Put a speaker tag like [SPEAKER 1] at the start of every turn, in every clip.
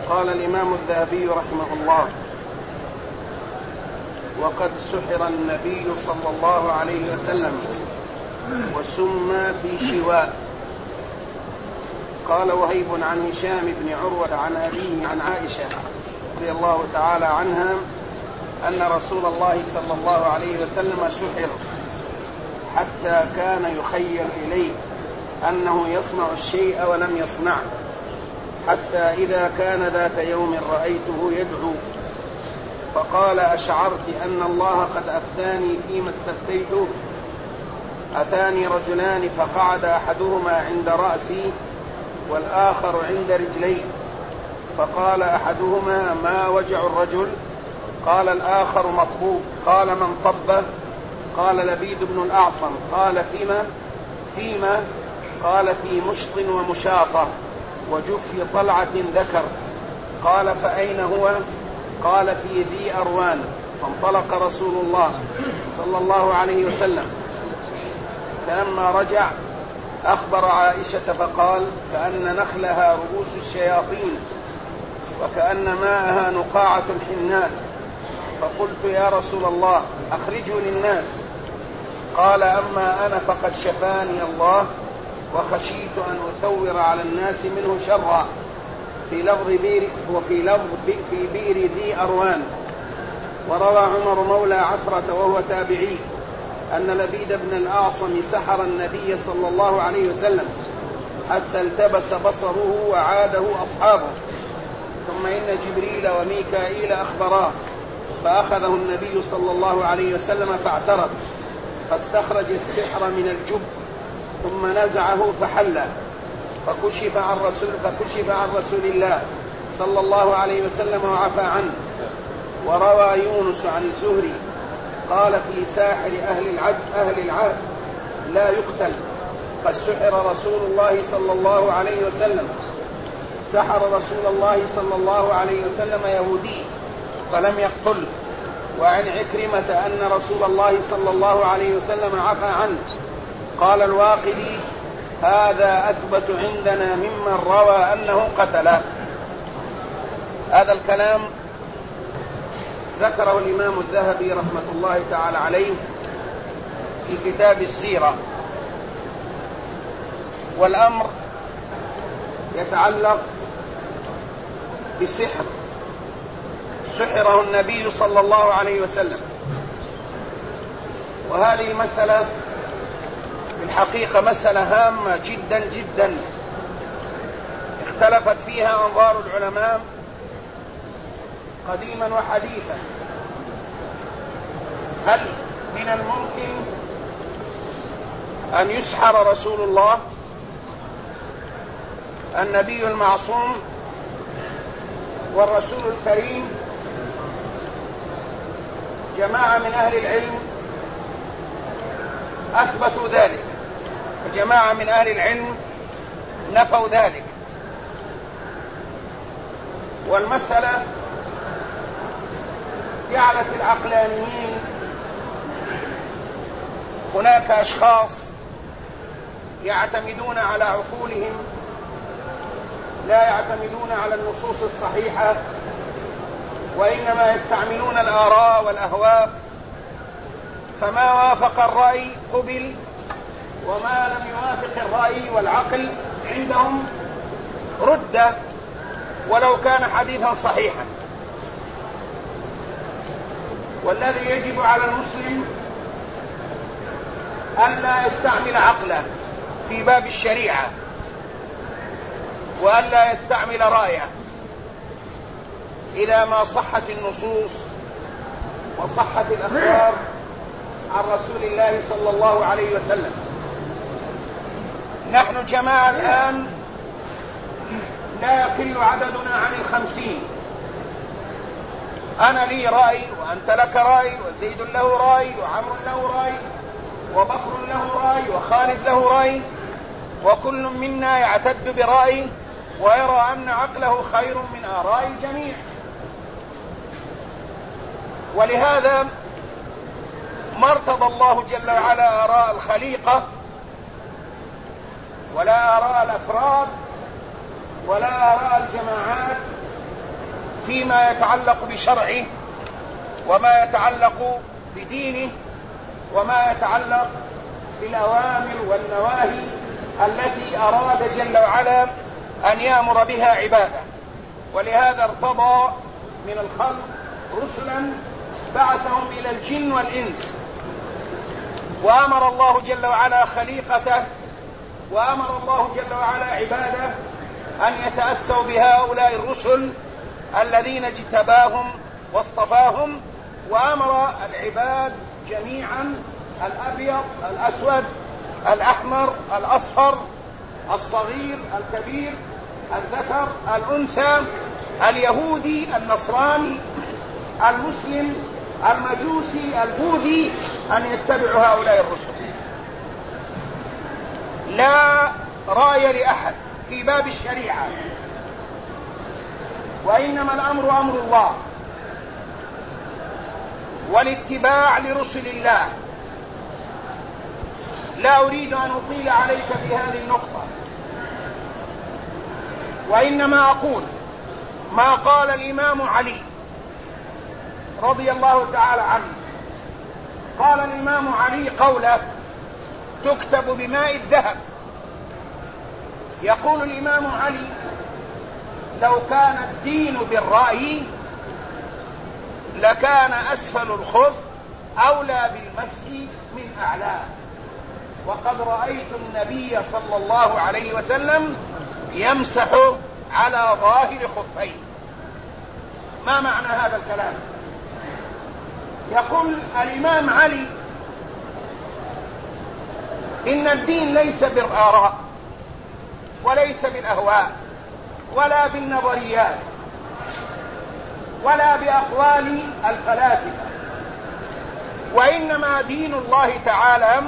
[SPEAKER 1] قال الإمام الذهبي رحمه الله: وقد سحر النبي صلى الله عليه وسلم وسمى في شواء. قال وهيب عن هشام بن عروة عن أبيه عن عائشة رضي الله تعالى عنها أن رسول الله صلى الله عليه وسلم سحر حتى كان يخيل إليه أنه يصنع الشيء ولم يصنعه، حتى إذا كان ذات يوم رأيته يدعو فقال: أشعرت أن الله قد أفتاني فيما استفتيته؟ أتاني رجلان فقعد أحدهما عند رأسي والآخر عند رجلي، فقال أحدهما: ما وجع الرجل؟ قال الآخر: مطبوب. قال: من طبه؟ قال: لبيد بن الأعصم. قال: فيما؟ قال: في مشط ومشاطة وجف طلعة ذكر. قال: فأين هو؟ قال: في ذي أروان. فانطلق رسول الله صلى الله عليه وسلم، فلما رجع أخبر عائشة فقال: كأن نخلها رؤوس الشياطين وكأن ماءها نقاعة الحنات. فقلت: يا رسول الله أخرجه للناس. قال: أما أنا فقد شفاني الله وخشيت أن أثور على الناس منه شرا. في لفظ في بئر ذي أروان. وروى عمر مولى عفرة وهو تابعي أن لبيد بن الأعصم سحر النبي صلى الله عليه وسلم حتى التبس بصره وعاده أصحابه، ثم إن جبريل وميكائيل أخبراه فأخذه النبي صلى الله عليه وسلم فاعترف، فاستخرج السحر من الجب ثم نزعه فحل، فكشف عن رسول الله صلى الله عليه وسلم وعفى عنه. وروى يونس عن الزهري قال: في ساحر أهل العهد لا يقتل، قد سحر رسول الله صلى الله عليه وسلم. سحر رسول الله صلى الله عليه وسلم يهودي فلم يقتله. وعن عكرمة أن رسول الله صلى الله عليه وسلم عفى عنه. قال الواقدي: هذا أثبت عندنا ممن روى أنه قتله. هذا الكلام ذكره الإمام الذهبي رحمة الله تعالى عليه في كتاب السيرة، والأمر يتعلق بسحر سحره النبي صلى الله عليه وسلم. وهذه المسألة في الحقيقة مسألة هامة جدا جدا اختلفت فيها أنظار العلماء قديما وحديثا. هل من الممكن أن يسحر رسول الله النبي المعصوم والرسول الكريم؟ جماعة من أهل العلم أثبتوا ذلك، وجماعة من أهل العلم نفوا ذلك. والمسألة جعلت العقلانيين، هناك أشخاص يعتمدون على عقولهم لا يعتمدون على النصوص الصحيحة، وإنما يستعملون الآراء والأهواء، فما وافق الرأي قبل، وما لم يوافق الرأي والعقل عندهم رد ولو كان حديثا صحيحا. والذي يجب على المسلم ألا يستعمل عقله في باب الشريعة، وألا يستعمل رأيه إذا ما صحت النصوص وصحت الأخبار عن رسول الله صلى الله عليه وسلم. نحن جماعة الآن لا يقل عددنا عن 50. أنا لي رأي، وأنت لك رأي، وزيد له رأي، وعمر له رأي، وبكر له رأي، وخالد له رأي، وكل منا يعتد برأيه ويرى أن عقله خير من آراء الجميع. ولهذا ما ارتضى الله جل وعلا آراء الخليقة ولا آراء الأفراد ولا آراء الجماعات فيما يتعلق بشرعه وما يتعلق بدينه وما يتعلق بالأوامر والنواهي التي أراد جل وعلا أن يأمر بها عباده. ولهذا ارتضى من الخلق رسلا بعثهم إلى الجن والإنس، وأمر الله جل وعلا خليقته وأمر الله جل وعلا عباده أن يتأسوا بهؤلاء الرسل الذين اجتباهم واصطفاهم، وأمر العباد جميعا الأبيض الأسود الأحمر الأصفر الصغير الكبير الذكر الأنثى اليهودي النصراني المسلم المجوسي البوذي أن يتبعوا هؤلاء الرسل. لا راي لأحد في باب الشريعة، وإنما الأمر أمر الله والاتباع لرسل الله. لا أريد أن أطيل عليك في هذه النقطة، وإنما أقول ما قال الإمام علي رضي الله تعالى عنه. قال الإمام علي قوله تكتب بماء الذهب. يقول الإمام علي لو كان الدين بالرأي لكان أسفل الخف أولى بالمسح من أعلاه، وقد رأيت النبي صلى الله عليه وسلم يمسح على ظاهر خفيه. ما معنى هذا الكلام؟ يقول الإمام علي إن الدين ليس بالآراء وليس بالأهواء ولا بالنظريات ولا بأقوال الفلاسفة، وإنما دين الله تعالى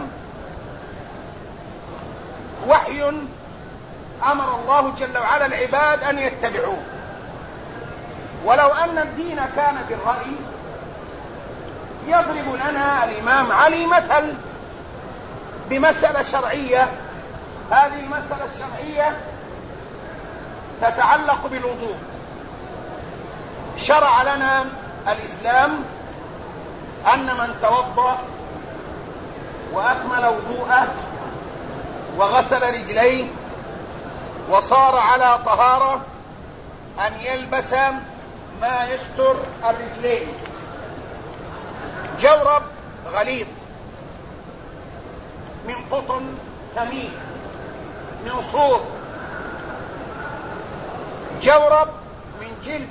[SPEAKER 1] وحي أمر الله جل وعلا العباد أن يتبعوه. ولو أن الدين كان بالرأي يضرب لنا الإمام علي مثل بمسألة شرعية. هذه المسألة الشرعية تتعلق بالوضوء. شرع لنا الإسلام أن من توضأ وأكمل وضوءه وغسل رجليه وصار على طهارة أن يلبس ما يستر الرجلين: جورب غليظ من قطن سمين، من صوف، جورب من جلد،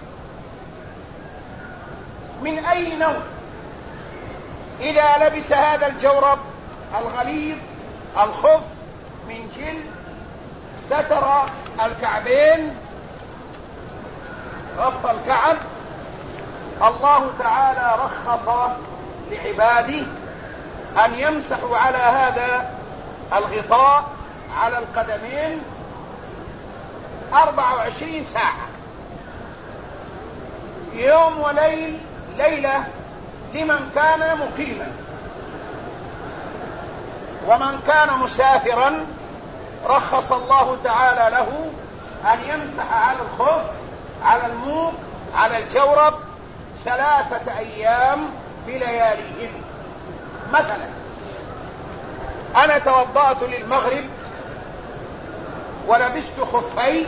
[SPEAKER 1] من أي نوع. إذا لبس هذا الجورب الغليظ الخف من جلد ستر الكعبين، غطى الكعب، الله تعالى رخص لعباده أن يمسحوا على هذا الغطاء على القدمين 24 ساعة، يوم وليل، ليلة، لمن كان مقيما. ومن كان مسافرا رخص الله تعالى له أن يمسح على الخف، على الموق، على الجورب 3 أيام بلياليهم. مثلا أنا توضأت للمغرب ولبست خفي،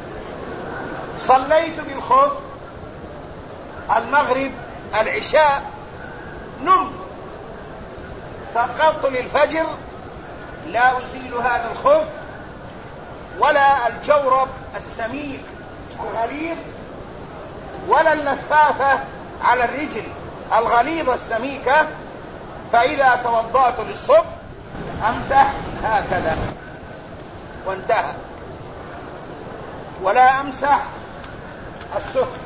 [SPEAKER 1] صليت بالخف المغرب العشاء، نمت، استيقظت للفجر، لا أزيل هذا الخف ولا الجورب السميك الغليظ ولا اللفافة على الرجل الغليظة السميكة. فإذا توضأت للصبح أمسح هكذا وانتهى، ولا أمسح السفل.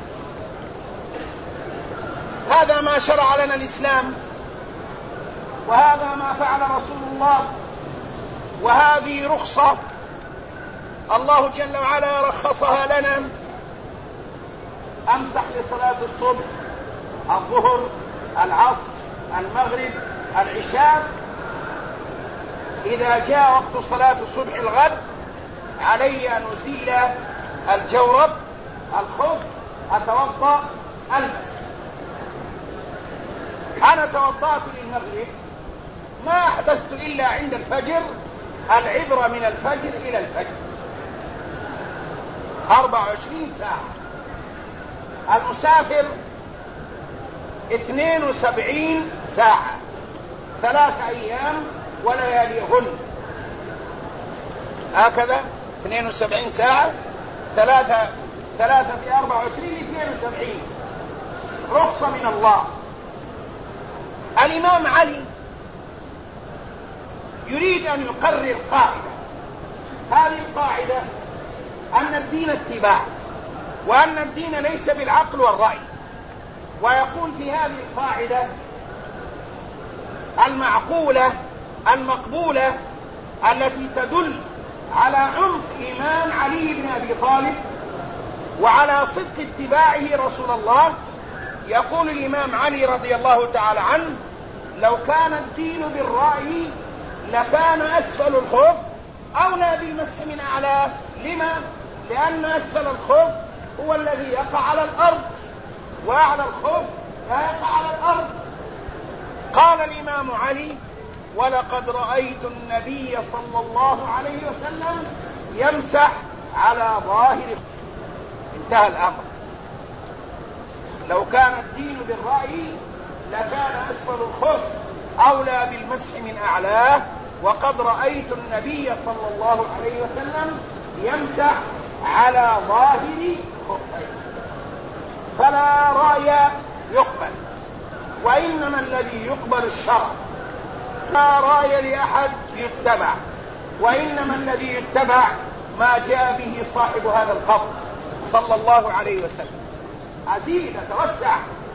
[SPEAKER 1] هذا ما شرع لنا الإسلام، وهذا ما فعل رسول الله، وهذه رخصة الله جل وعلا رخصها لنا. أمسح لصلاة الصبح، الظهر، العصر، المغرب، العشاء. إذا جاء وقت صلاة الصبح الغد علي أن أزيل الجورب، الخف، أتوضأ ألبس. أنا توضأت للمغرب ما أحدثت إلا عند الفجر، العبرة من الفجر إلى الفجر 24 ساعة. المسافر 72 ساعة، 3 أيام ولياليهن، هكذا 72 ساعة، 3 في 24 72، رخصة من الله. الإمام علي يريد أن يقرر قاعدة، هذه القاعدة أن الدين اتباع، وأن الدين ليس بالعقل والرأي. ويقول في هذه القاعدة المعقولة المقبولة التي تدل على عمق إيمان علي بن أبي طالب وعلى صدق اتباعه رسول الله، يقول الإمام علي رضي الله تعالى عنه: لو كان الدين بالرأي لكان أسفل الخف أولى بالمسح من أعلاه. لما؟ لأن أسفل الخف هو الذي يقع على الأرض، وأعلى الخف لا يقع على الأرض. قال الإمام علي: ولقد رأيت النبي صلى الله عليه وسلم يمسح على ظاهره. انتهى الأمر. لو كان الدين بالرأي لكان أسفل الخف أولى بالمسح من أعلاه، وقد رأيت النبي صلى الله عليه وسلم يمسح على ظاهر خفيه. فلا رأي يقبل، وإنما الذي يقبل الشرع. لا رأي لأحد يتبع، وإنما الذي يتبع ما جاء به صاحب هذا القبر صلى الله عليه وسلم. أزيد أتوسع،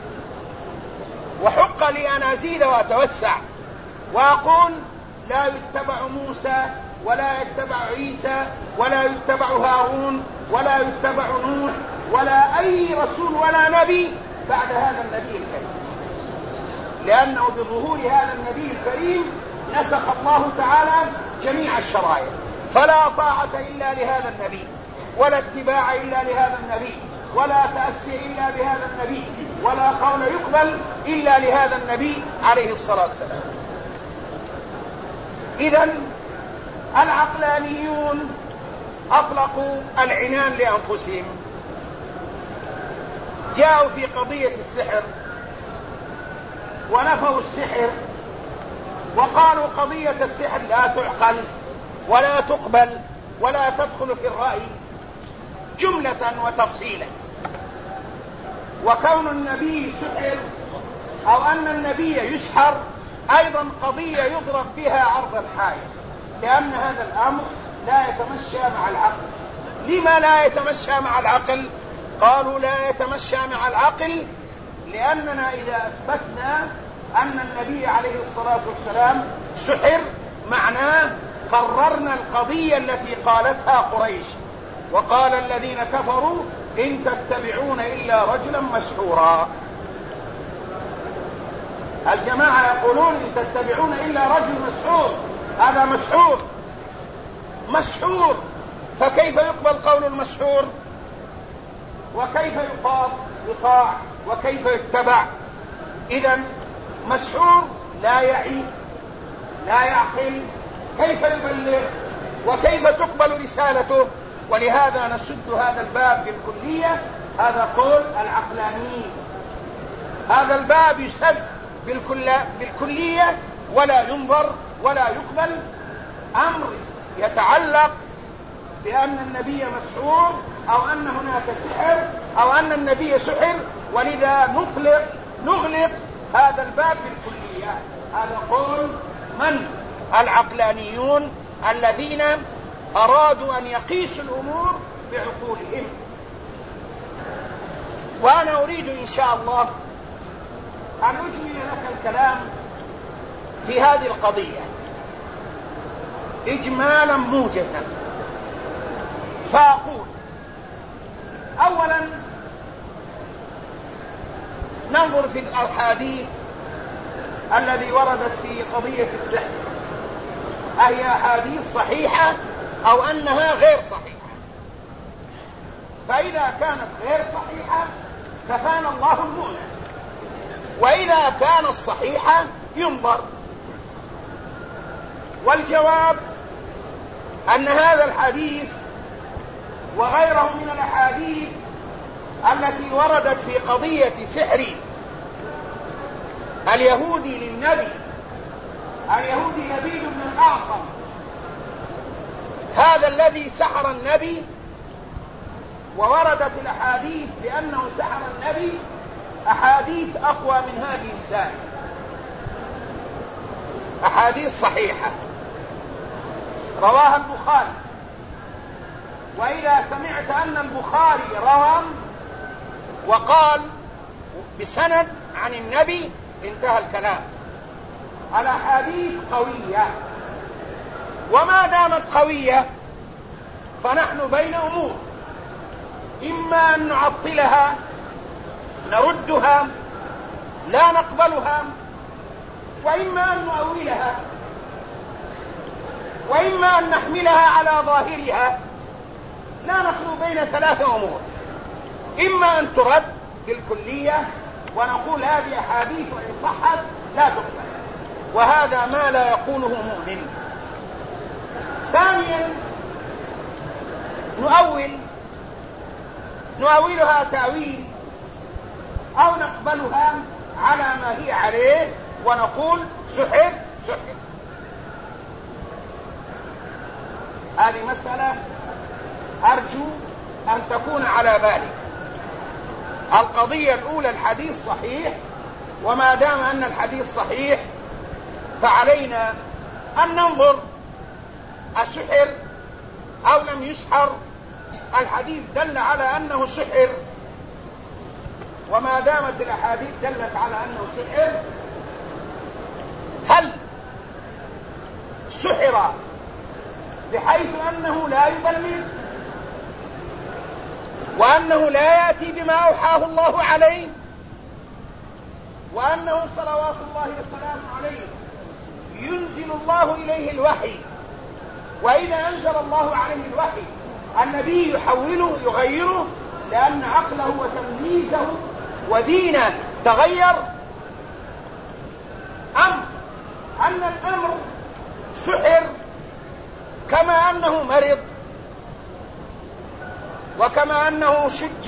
[SPEAKER 1] وحق لي أن أزيد وأتوسع وأقول: لا يتبع موسى ولا يتبع عيسى ولا يتبع هارون ولا يتبع نوح ولا أي رسول ولا نبي بعد هذا النبي الكريم، لأنه بظهور هذا النبي الكريم نسخ الله تعالى جميع الشرائع، فلا طاعة إلا لهذا النبي، ولا اتباع إلا لهذا النبي، ولا تأسي إلا بهذا النبي، ولا قول يقبل إلا لهذا النبي عليه الصلاة والسلام. إذن العقلانيون أطلقوا العنان لأنفسهم، جاءوا في قضية السحر ونفوا السحر، وقالوا قضية السحر لا تعقل ولا تقبل ولا تدخل في الرأي جملة وتفصيلا. وكون النبي سحر أو أن النبي يسحر أيضا قضية يضرب بها عرض الحائط، لأن هذا الأمر لا يتمشى مع العقل. لما لا يتمشى مع العقل؟ قالوا لا يتمشى مع العقل لأننا إذا أثبتنا أن النبي عليه الصلاة والسلام سحر معناه قررنا القضية التي قالتها قريش، وقال الذين كفروا إن تتبعون إلا رجلا مسحورا. الجماعة يقولون إن تتبعون إلا رجل مسحور، هذا مسحور مسحور، فكيف يقبل قول المسحور؟ وكيف يطاع وكيف يتبع؟ إذن مسحور لا يعي لا يعقل، كيف يبلغ وكيف تقبل رسالته؟ ولهذا نسد هذا الباب بالكلية، هذا قول العقلانيين. هذا الباب يسد بالكلية ولا ينظر ولا يقبل أمر يتعلق بأن النبي مسحور أو أن هناك سحر أو أن النبي سحر، ولذا نغلق هذا الباب بالكلية. هذا قول من؟ العقلانيون الذين أرادوا أن يقيسوا الأمور بعقولهم. وأنا أريد إن شاء الله أن أجمل لك الكلام في هذه القضية إجمالا موجزا. فأقول: أولا ننظر في الأحاديث الذي وردت في قضية السحر، أهي أحاديث صحيحة أو أنها غير صحيحة؟ فإذا كانت غير صحيحة كفانا الله المؤنة، وإذا كانت صحيحة ينظر. والجواب أن هذا الحديث وغيره من الأحاديث التي وردت في قضية سحر اليهودي للنبي، اليهودي لبيد بن الأعصم، هذا الذي سحر النبي، ووردت الأحاديث بأنه سحر النبي أحاديث أقوى من هذه السائل، أحاديث صحيحة رواها البخاري. وإذا سمعت أن البخاري روى وقال بسند عن النبي انتهى الكلام. الأحاديث قوية، وما دامت قوية فنحن بين أمور: إما أن نعطلها نردها لا نقبلها، وإما أن نؤولها، وإما أن نحملها على ظاهرها. لا نخلو بين ثلاثة أمور: إما أن ترد بالكلية ونقول هذه أحاديث وإن صحت لا تقبل، وهذا ما لا يقوله مؤمن. ثانيا نؤولها تأويل، أو نقبلها على ما هي عليه ونقول سحر سحر. هذه مسألة أرجو أن تكون على بالك. القضية الأولى الحديث صحيح، وما دام أن الحديث صحيح فعلينا أن ننظر السحر أو لم يسحر. الحديث دل على أنه سحر، وما دامت الأحاديث دلت على أنه سحر، هل سحر بحيث أنه لا يبلغ، وأنه لا يأتي بما أوحاه الله عليه، وأنه صلوات الله وسلامه عليه ينزل الله إليه الوحي، وإذا أنزل الله عليه الوحي النبي يحوله يغيره لأن عقله وتمييزه ودينه تغير، أم أن الأمر سحر كما أنه مرض، وكما أنه شج،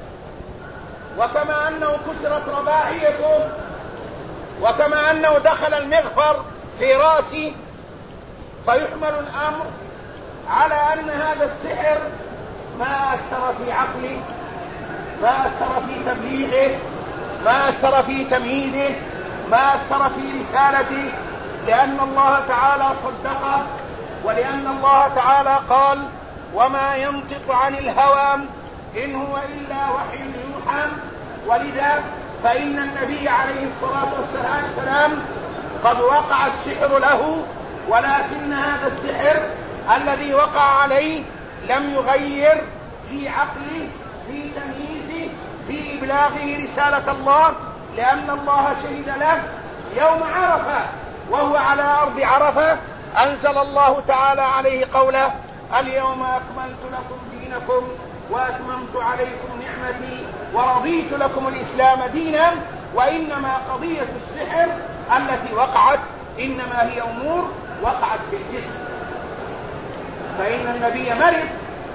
[SPEAKER 1] وكما أنه كسرت رباعيته، وكما أنه دخل المغفر في راسه، فيحمل الأمر على أن هذا السحر ما أثر في عقله، ما أثر في تبليغه، ما أثر في تمييزه، ما أثر في رسالته، لأن الله تعالى صدقه، ولأن الله تعالى قال: وما ينطق عن الهوى إن هو إلا وحي يوحى. ولذا فإن النبي عليه الصلاة والسلام قد وقع السحر له، ولكن هذا السحر الذي وقع عليه لم يغير في عقله، في تمييزه، في إبلاغه رسالة الله، لأن الله شهد له يوم عرفة وهو على أرض عرفة، أنزل الله تعالى عليه قوله: اليوم أكملت لكم دينكم وأتممت عليكم نعمتي ورضيت لكم الإسلام دينا. وإنما قضية السحر التي وقعت إنما هي أمور وقعت في الجسم، فإن النبي مرض،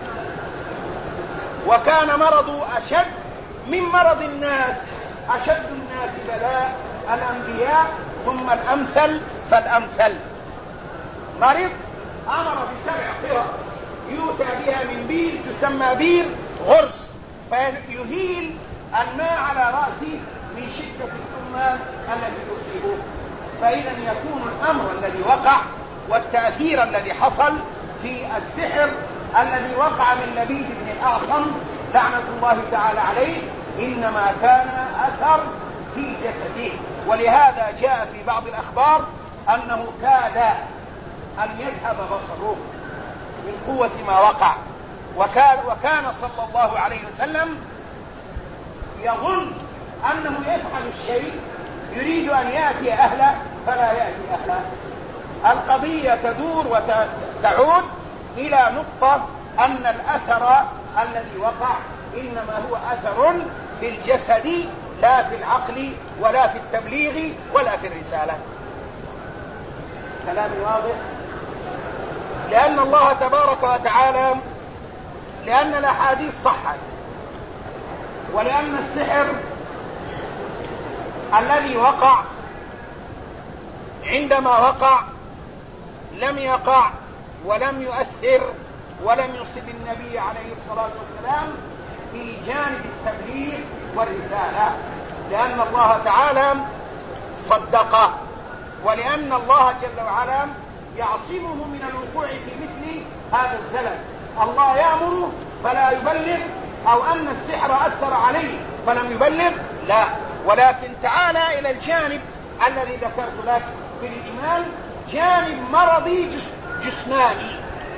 [SPEAKER 1] وكان مرضه أشد من مرض الناس. أشد الناس بلاء الأنبياء ثم الأمثل فالأمثل. مرض، أمر ب7 قرى يؤتى بها من بير تسمى بير غرس، فيهيل الماء على رأسه من شدة الحمى الذي يصيبه. فإذا يكون الأمر الذي وقع والتأثير الذي حصل في السحر الذي وقع من لبيد بن الأعصم لعنة الله تعالى عليه إنما كان أثر في جسده. ولهذا جاء في بعض الأخبار أنه كاد أن يذهب بصره من قوة ما وقع، وكان صلى الله عليه وسلم يظن أنه يفعل الشيء يريد أن يأتي أهله فلا يأتي أهله. القضية تدور وتعود إلى نقطة أن الأثر الذي وقع إنما هو أثر في الجسد لا في العقل ولا في التبليغ ولا في الرسالة. كلام واضح. لأن الله تبارك وتعالى، لأن الأحاديث صحت، ولأن السحر الذي وقع عندما وقع لم يقع ولم يؤثر ولم يصب النبي عليه الصلاة والسلام في جانب التبليغ والرسالة، لأن الله تعالى صدقه، ولأن الله جل وعلا يعصمه من الوقوع في مثل هذا الزلل. الله يأمره فلا يبلغ، أو أن السحر أثر عليه فلم يبلغ، لا، ولكن تعالى إلى الجانب الذي ذكرت لك في الإجمال، جانب مرضي جسماني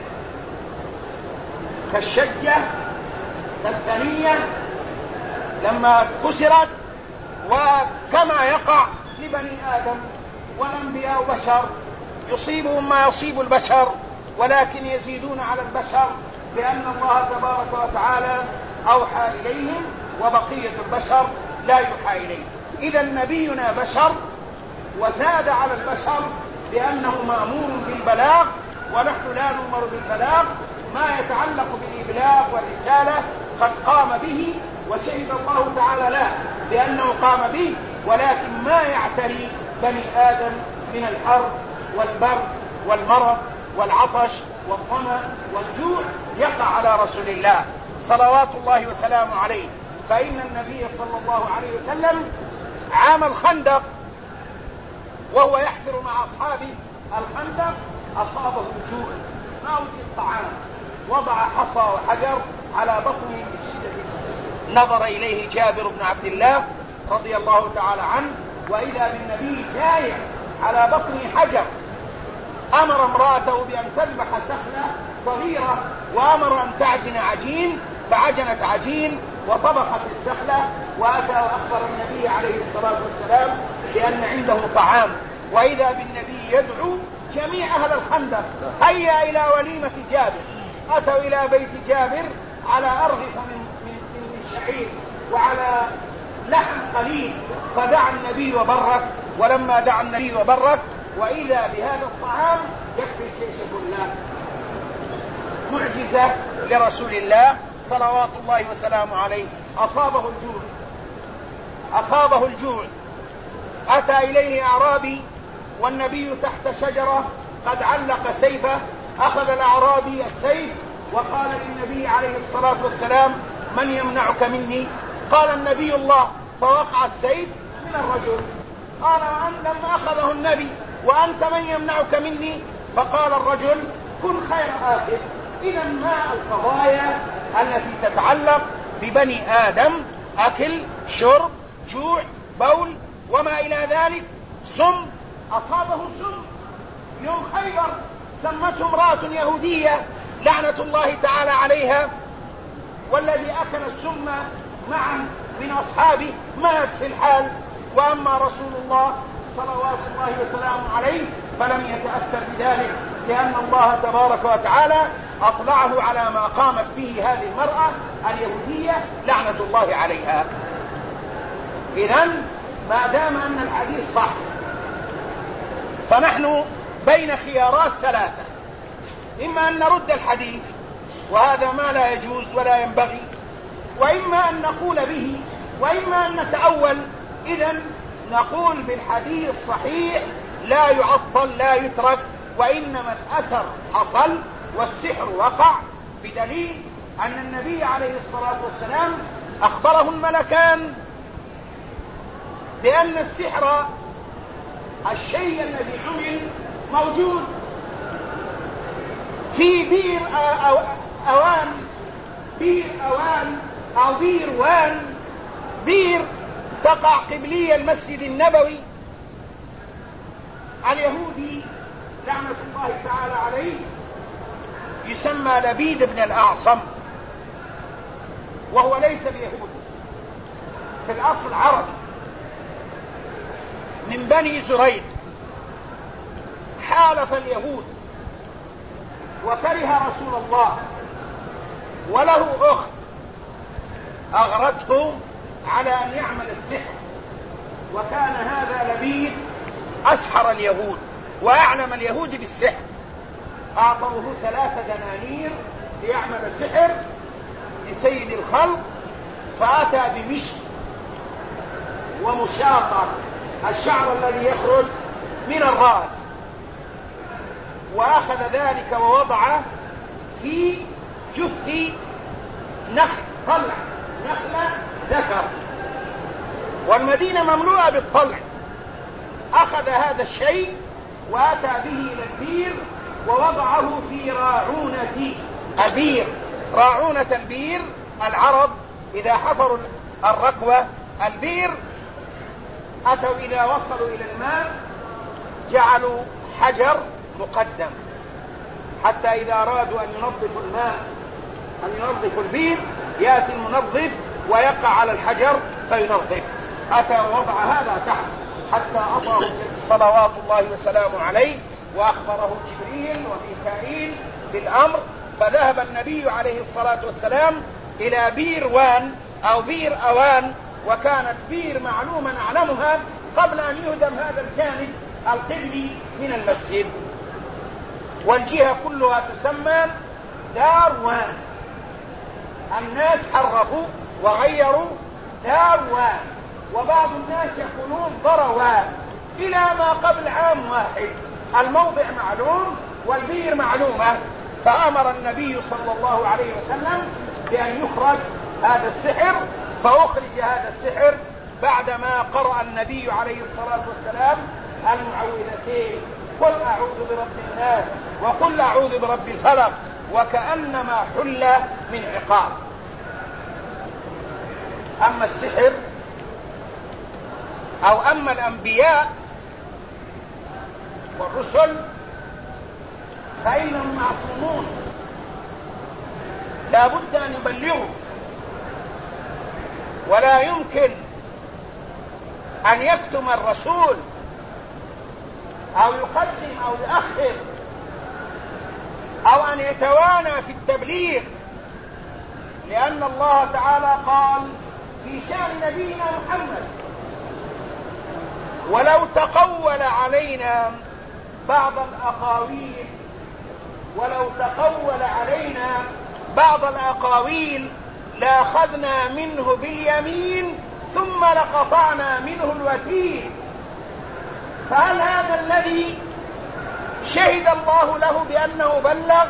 [SPEAKER 1] كالشجة كالثنية لما كسرت، وكما يقع لبني آدم والأنبياء بشر يصيبهم ما يصيب البشر، ولكن يزيدون على البشر لأن الله تبارك وتعالى أوحى إليهم وبقية البشر لا يوحى إليه. إذا نبينا بشر وزاد على البشر لأنه مأمور بالبلاغ، ونحن لا نؤمر بالبلاغ. ما يتعلق بالإبلاغ والرسالة قد قام به وشهد الله تعالى له بأنه قام به، ولكن ما يعتري بني آدم من الحر والبرد والمرض والعطش والظمأ والجوع يقع على رسول الله صلوات الله وسلامه عليه. فإن النبي صلى الله عليه وسلم عام الخندق وهو يحفر مع أصحابه الخندق أصابه الجوع، ما وجد الطعام، وضع حصى وحجر على بطنه بالشدة. نظر إليه جابر بن عبد الله رضي الله تعالى عنه وإذا بالنبي جايع على بطنه حجر. أمر امرأته بأن تذبح سخنة صغيرة، وأمر أن تعجن عجين، فعجنت عجين وطبخت السخنة، وأتى وأخبر النبي عليه الصلاة والسلام بأن عنده طعام، وإذا بالنبي يدعو جميع أهل الخندق هيا إلى وليمة جابر. أتوا إلى بيت جابر على أرغفة من شعير وعلى لحم قليل، فدعا النبي وبرك، ولما دعا النبي وبرك وإذا بهذا الطعام يكفي الجيش كله. معجزة لرسول الله صلوات الله وسلامه عليه. أصابه الجوع. أتى إليه أعرابي والنبي تحت شجرة قد علق سيفه، أخذ الأعرابي السيف وقال للنبي عليه الصلاة والسلام من يمنعك مني؟ قال النبي الله، فوقع السيف من الرجل. قال لما أخذه النبي وأنت من يمنعك مني؟ فقال الرجل كن خير آخر. إذا ما القضايا التي تتعلق ببني آدم، أكل شرب جوع بول وما إلى ذلك، سم، أصابه سم يوم خيبر، سمته امرأة يهودية لعنة الله تعالى عليها، والذي أكل السم معا من أصحابه مات في الحال. وأما رسول الله صلوات الله وسلامه عليه فلم يتأثر بذلك، لأن الله تبارك وتعالى أطلعه على ما قامت به هذه المرأة اليهودية لعنة الله عليها. إذن ما دام أن الحديث صح فنحن بين خيارات ثلاثة: إما أن نرد الحديث وهذا ما لا يجوز ولا ينبغي، وإما أن نقول به، وإما أن نتأول. إذن نقول بالحديث صحيح لا يعطل لا يترك، وإنما الأثر حصل والسحر وقع، بدليل أن النبي عليه الصلاة والسلام أخبره الملكان بأن السحر الشيء الذي عمل موجود في بير أوان أو بير وان، بير تقع قبلي المسجد النبوي. اليهودي لعنة الله تعالى عليه يسمى لبيد بن الأعصم، وهو ليس بيهودي، في الأصل عربي من بني زريق. حالف اليهود وكره رسول الله وله أخت أغرته على أن يعمل السحر، وكان هذا لبيد أسحر اليهود وأعلم اليهود بالسحر، أعطوه 3 دنانير ليعمل السحر لسيد الخلق، فأتى بمشط ومشاطة الشعر الذي يخرج من الرأس، وأخذ ذلك ووضعه في جث نخل، طلع نخلة ذكر، والمدينة مملوءة بالطلع. أخذ هذا الشيء وأتى به إلى البير ووضعه في راعونة البير. راعونة البير، العرب إذا حفروا الركوة البير أتوا إذا وصلوا إلى الماء جعلوا حجر مقدم، حتى إذا أرادوا أن ينظفوا الماء، أن ينظفوا البير، يأتي المنظف ويقع على الحجر فينظف. أتى ووضع هذا تحت حتى أطاه صلوات الله وسلامه عليه، وأخبره جبريل وميكائيل بالأمر، فذهب النبي عليه الصلاة والسلام إلى بير وان أو بير أوان، وكانت بير معلومة نعلمها قبل أن يهدم هذا الجانب القبلي من المسجد، والجهة كلها تسمى دار وان. الناس حرفوا وغيروا دار وان، وبعض الناس يقولون ضروان، إلى ما قبل عام واحد الموضع معلوم والبير معلومة. فأمر النبي صلى الله عليه وسلم بأن يخرج هذا السحر، فأخرج هذا السحر بعدما قرأ النبي عليه الصلاة والسلام المعوذتين: قل أعوذ برب الناس وقل أعوذ برب الفلق، وكأنما حل من عقاب. أما السحر أو أما الأنبياء والرسل فإنهم معصومون، لا بد أن يبلغوا، ولا يمكن أن يكتم الرسول أو يقدم أو يؤخر أو أن يتوانى في التبليغ، لأن الله تعالى قال في شأن نبينا محمد: ولو تقول علينا بعض الأقاويل، ولو تقول علينا بعض الأقاويل لأخذنا منه باليمين ثم لقطعنا منه الوتين. فهل هذا الذي شهد الله له بأنه بلغ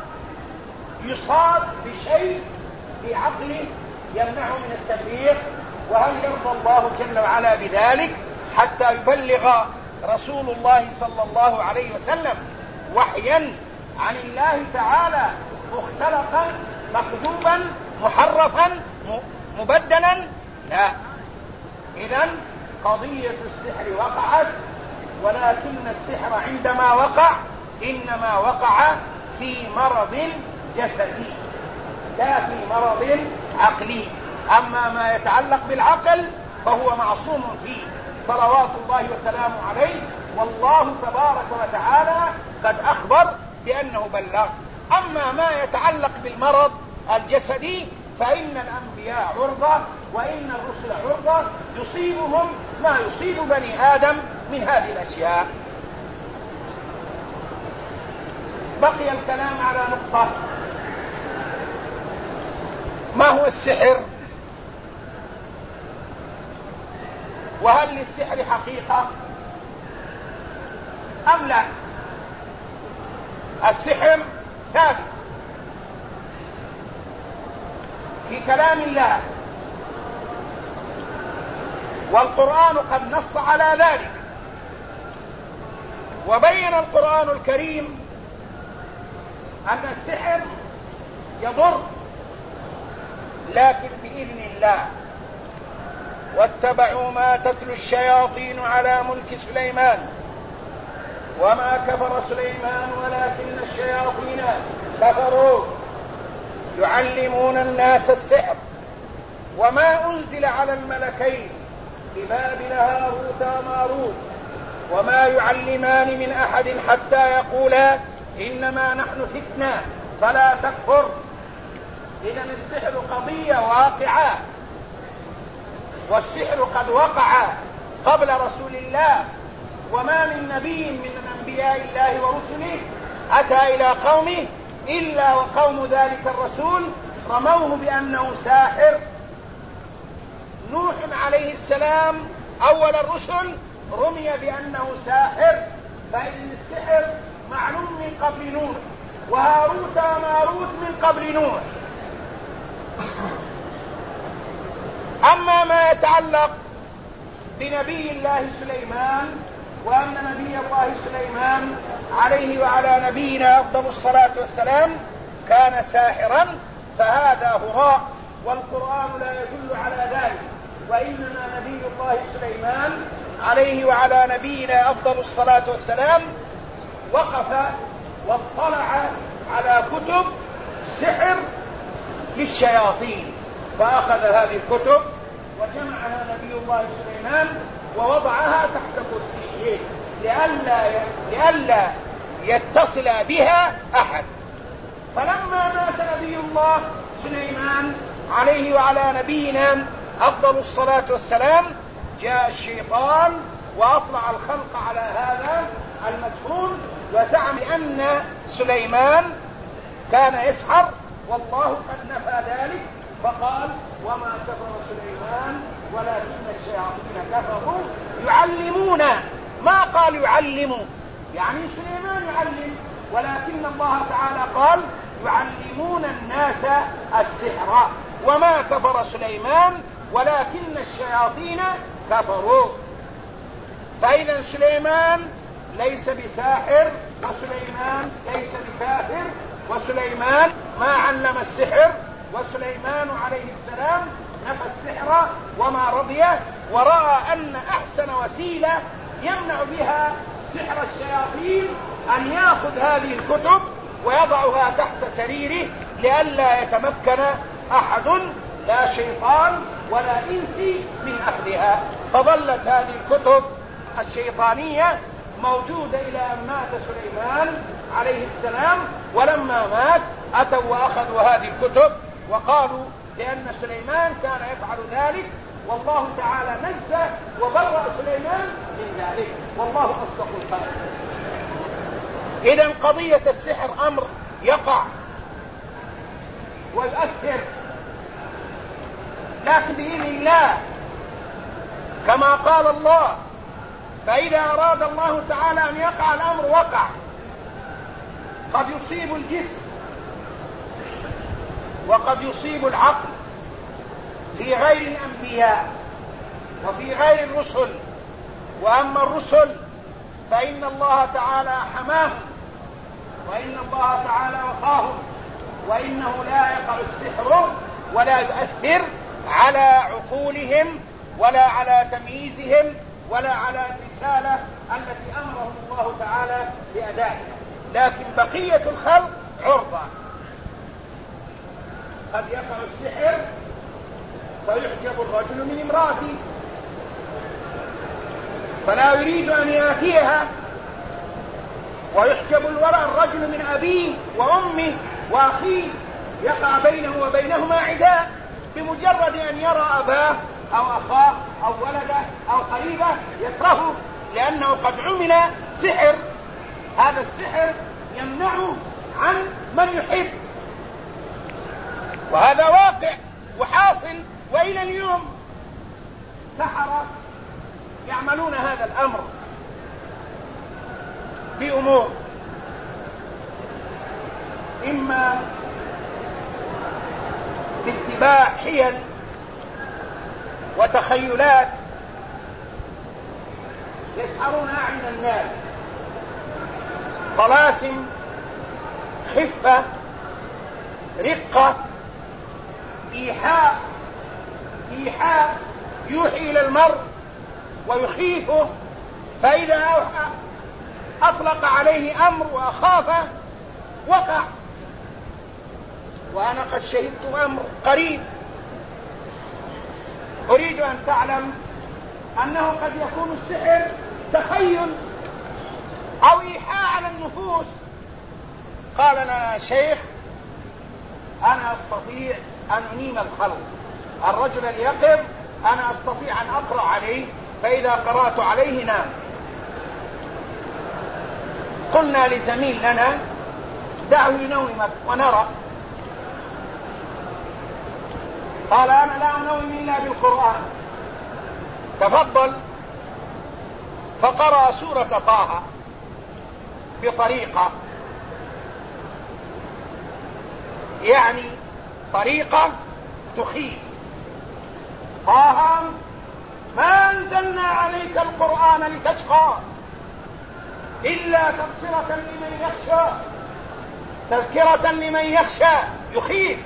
[SPEAKER 1] يصاب بشيء في عقله يمنعه من التبليغ؟ وهل يرضى الله جل وعلا بذلك حتى يبلغ رسول الله صلى الله عليه وسلم وحيا عن الله تعالى مختلقا مكذوبا محرفا مبدلا؟ لا. إذن قضية السحر وقعت، ولكن السحر عندما وقع إنما وقع في مرض جسدي لا في مرض عقلي. أما ما يتعلق بالعقل فهو معصوم فيه صلوات الله وسلامه عليه، والله تبارك وتعالى قد أخبر بأنه بلغ. أما ما يتعلق بالمرض الجسدي فإن الأنبياء عرضة وإن الرسل عرضة، يصيبهم ما يصيب بني آدم من هذه الأشياء. بقي الكلام على نقطة: ما هو السحر؟ وهل للسحر حقيقة أم لا؟ السحر ثابت في كلام الله، والقرآن قد نص على ذلك، وبين القرآن الكريم أن السحر يضر لكن بإذن الله. واتبعوا ما تتلو الشياطين على ملك سليمان وما كفر سليمان ولكن الشياطين كفروا يعلمون الناس السحر وما أنزل على الملكين ببابل هاروت وماروت وما يعلمان من أحد حتى يقولا إنما نحن فتنة فلا تكفر إذا السحر قضية واقعة، والسحر قد وقع قبل رسول الله، وما من نبي من أنبياء الله ورسله أتى إلى قومه إلا وقوم ذلك الرسول رموه بأنه ساحر. نوح عليه السلام أول الرسل رمي بأنه ساحر، فإن السحر معلوم من قبل نوح، وهاروت وماروت من قبل نوح. أما ما يتعلق بنبي الله سليمان، وأن نبي الله سليمان عليه وعلى نبينا أفضل الصلاة والسلام كان ساحرا، فهذا هراء، والقرآن لا يدل على ذلك. وإنما نبي الله سليمان عليه وعلى نبينا أفضل الصلاة والسلام وقف واطلع على كتب سحر للشياطين، فأخذ هذه الكتب وجمعها نبي الله سليمان ووضعها تحت كرسيه لئلا يتصل بها أحد. فلما مات نبي الله سليمان عليه وعلى نبينا أفضل الصلاة والسلام جاء الشيطان وأطلع الخلق على هذا المدفون، وزعم أن سليمان كان يسحر، والله قد نفى ذلك فقال: وما كفر سليمان ولكن الشياطين كفروا يعلمون. ما قال يعلموا يعني سليمان يعلم، ولكن الله تعالى قال يعلمون الناس السحر، وما كفر سليمان ولكن الشياطين كفروا. فإذا سليمان ليس بساحر، وسليمان ليس بكافر، وسليمان ما علم السحر، وسليمان عليه السلام نفى السحر وما رضيه، ورأى أن أحسن وسيلة يمنع بها سحر الشياطين أن يأخذ هذه الكتب ويضعها تحت سريره لئلا يتمكن أحد لا شيطان ولا إنسي من أخذها. فظلت هذه الكتب الشيطانية موجودة إلى أن مات سليمان عليه السلام، ولما مات أتوا وأخذوا هذه الكتب وقالوا لأن سليمان كان يفعل ذلك، والله تعالى نزه وبرأ سليمان من ذلك، والله أصدق القائلين. إذن قضية السحر أمر يقع ويؤثر، لكن بإذن الله كما قال الله: فإذا أراد الله تعالى أن يقع الأمر وقع. قد يصيب الجسم وقد يصيب العقل في غير الأنبياء وفي غير الرسل. وأما الرسل فإن الله تعالى حماهم، وإن الله تعالى وقاهم، وإنه لا يقع السحر ولا يؤثر على عقولهم ولا على تمييزهم ولا على الرسالة التي أمرهم الله تعالى بأدائها. لكن بقية الخلق عرضة. قد يقع السحر فيحجب الرجل من امرأته فلا يريد أن يأتيها، ويحجب الرجل من أبيه وأمه وأخيه، يقع بينه وبينهما عداء بمجرد أن يرى أباه أو أخاه أو ولده أو قريبه يكرهه، لأنه قد عمل سحر. هذا السحر يمنعه عن من يحب، وهذا واقع وحاصل، وإلى اليوم سحرة يعملون هذا الأمر بأمور، إما باتباع حيل وتخيلات يسحرون أعين الناس، طلاسم، خفة، رقة، إيحاء يوحي إلى المرء ويخيفه، فإذا أطلق عليه أمر وأخافه وقع. وأنا قد شهدت أمر قريب أريد أن تعلم أنه قد يكون السحر تخيل أو إيحاء على النفوس. قال لنا شيخ أنا أستطيع أن أنيم الخلق، الرجل اليقظ أنا أستطيع أن أقرأ عليه، فإذا قرأت عليه نام. قلنا لزميل لنا دعه ينومك ونرى، قال أنا لا أنوم إلا بالقرآن. تفضل، فقرأ سورة طه بطريقة، يعني طريقة تخيف. طه ما أنزلنا عليك القرآن لتشقى إلا تبصرة لمن يخشى، تذكرة لمن يخشى، يخيف.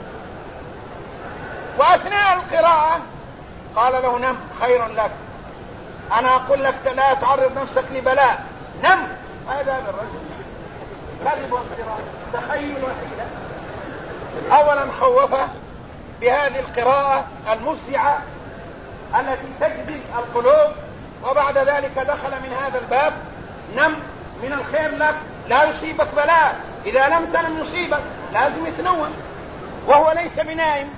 [SPEAKER 1] وأثناء القراءة قال له نم خير لك، أنا أقول لك لا تعرض نفسك لبلاء، نم. هذا بالرجل كذب وافتراء، تخيل وحيلة. أولا خوفه بهذه القراءة المفزعة التي تجذب القلوب، وبعد ذلك دخل من هذا الباب نم من الخير لك، لا يصيبك بلاء، إذا لم تنم يصيبك، لازم يتنوم وهو ليس بنائم.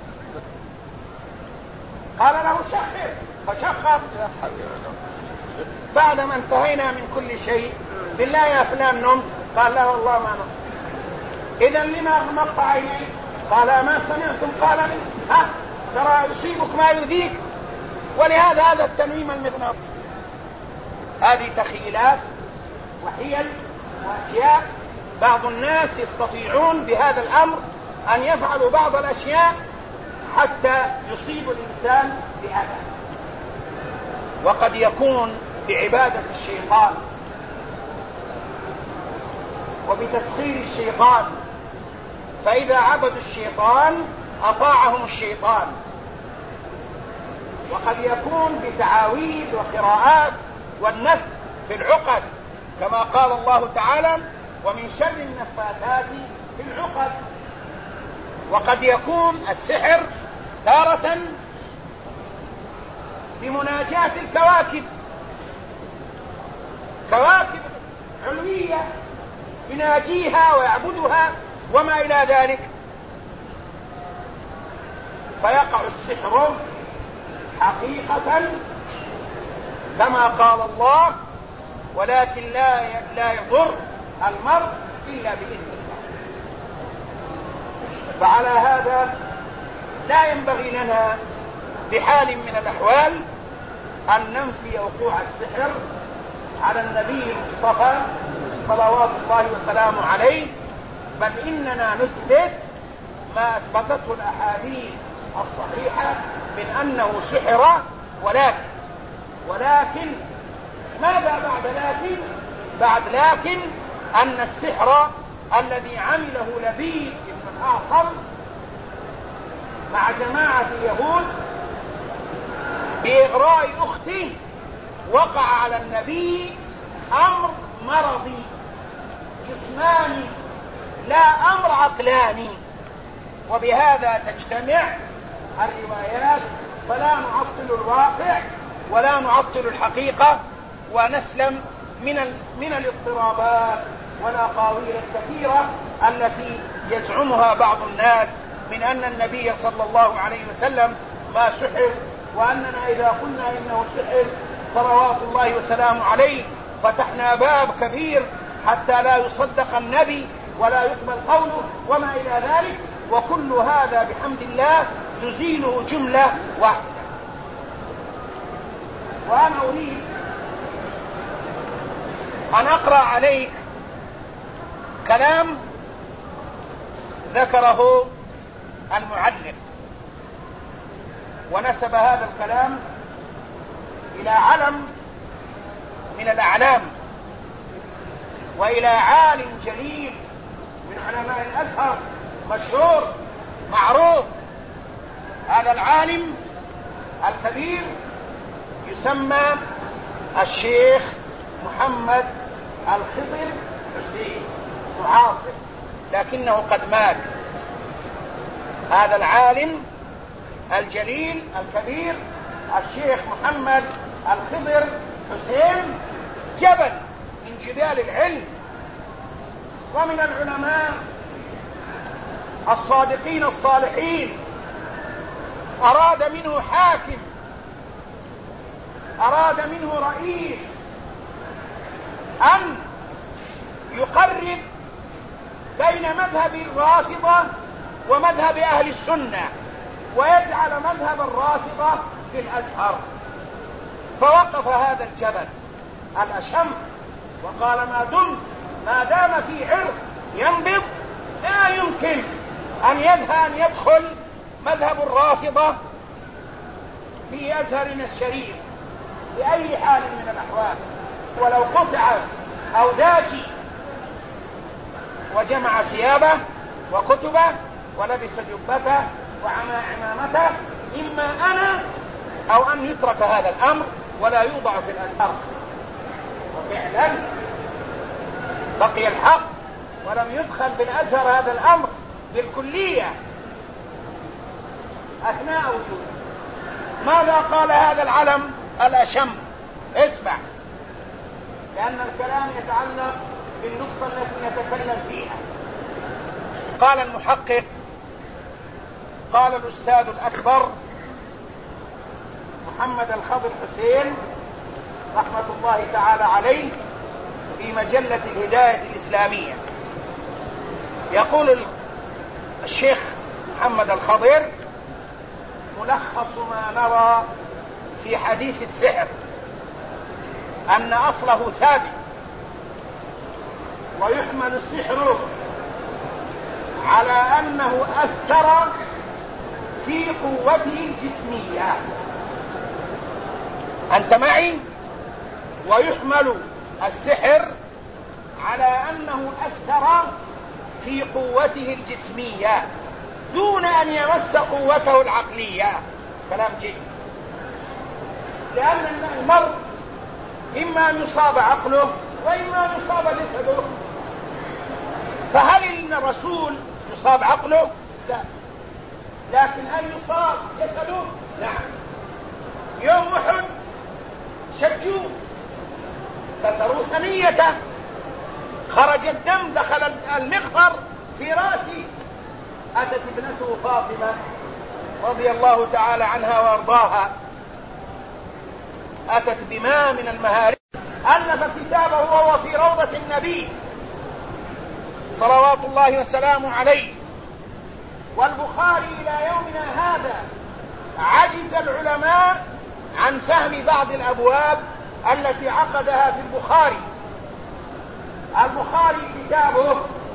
[SPEAKER 1] قال له شخر، فشخر. بعدما انتهينا من كل شيء، بالله يا فلان نمت؟ قال لا والله ما نمت. إذا لما أغمضت عينيك؟ قال ما سمعتم؟ قال لي ترى يصيبك ما يذيك. ولهذا هذا التنويم المغناطيسي. هذه تخيلات وحيل وأشياء. بعض الناس يستطيعون بهذا الأمر أن يفعلوا بعض الأشياء حتى يصيب الإنسان بأذى، وقد يكون بعبادة الشيطان وبتسخير الشيطان، فإذا عبدوا الشيطان أطاعهم الشيطان. وقد يكون بتعاويذ وقراءات والنفث في العقد، كما قال الله تعالى ومن شر النفاثات في العقد. وقد يكون السحر تارة بمناجاة الكواكب، كواكب علوية يناجيها ويعبدها وما إلى ذلك، فيقع السحر حقيقة كما قال الله ولكن لا يضر المرء إلا بإذن الله. فعلى هذا لا ينبغي لنا بحال من الأحوال أن ننفي وقوع السحر على النبي المصطفى صلوات الله وسلامه عليه، بل إننا نثبت ما أثبتته الأحاديث الصحيحة من أنه سحر. ولكن ماذا بعد لكن؟ بعد لكن أن السحر الذي عمله لبيد بن الأعصم مع جماعة اليهود بإغراء أخته وقع على النبي أمر مرضي جسماني لا أمر عقلاني، وبهذا تجتمع الروايات، فلا نعطل الواقع ولا نعطل الحقيقة، ونسلم من الاضطرابات والأقاويل الكثيرة التي يزعمها بعض الناس من أن النبي صلى الله عليه وسلم ما سحر، وأننا إذا قلنا إنه سحر صلوات الله وسلامه عليه فتحنا باب كبير حتى لا يصدق النبي ولا يقبل قوله وما إلى ذلك. وكل هذا بحمد الله نزيله جملة واحدة. وأنا أريد أن أقرأ عليك كلام ذكره المعلم، ونسب هذا الكلام إلى علم من الأعلام وإلى عالم جليل من علماء الأزهر مشهور معروف. هذا العالم الكبير يسمى الشيخ محمد الخضر حسين، معاصر لكنه قد مات. هذا العالم الجليل الكبير الشيخ محمد الخضر حسين جبل من جبال العلم، ومن العلماء
[SPEAKER 2] الصادقين الصالحين، أراد منه حاكم، أراد منه رئيس أن يقرب بين مذهب الرافضة ومذهب أهل السنة، ويجعل مذهب الرافضة في الأزهر. فوقف هذا الجبل الأشم وقال ما دام في عرق ينبض لا يمكن أن يدخل مذهب الرافضة في أزهرنا الشريف بأي حال من الأحوال، ولو قطع أو داجي وجمع ثيابه وكتبه ولبس جبته وعمى عمامته، إما أنا أو أن يترك هذا الأمر ولا يوضع في الأزهر. وفعلا بقي الحق ولم يدخل بالأزهر هذا الأمر بالكلية أثناء وجوده. ماذا قال هذا العلم الأشم؟ اسمع، لأن الكلام يتعلق بالنقطة التي نتكلم فيها. قال المحقق، قال الأستاذ الأكبر محمد الخضر حسين رحمة الله تعالى عليه في مجلة الهداية الإسلامية، يقول الشيخ محمد الخضر: ملخص ما نرى في حديث السحر أن أصله ثابت، ويحمل السحر على أنه أثر في قوته الجسمية. أنت معي؟ ويحمل السحر على أنه أثر في قوته الجسمية دون أن يمس قوته العقلية. كلام جيد، لأن المرء إما أن يصاب عقله وإما أن يصاب جسده. فهل إن الرسول يصاب عقله؟ لا. لكن هل يصاب جسده؟ نعم. يوم أحد شجوه، كسروا ثنيته، خرج الدم، دخل المغفر في رأسه. أتت ابنته فاطمة رضي الله تعالى عنها وارضاها، أتت بماء من المهارب، ألف كتابه وهو في روضة النبي صلوات الله وسلامه عليه. والبخاري إلى يومنا هذا عجز العلماء عن فهم بعض الأبواب التي عقدها في البخاري. البخاري كتابه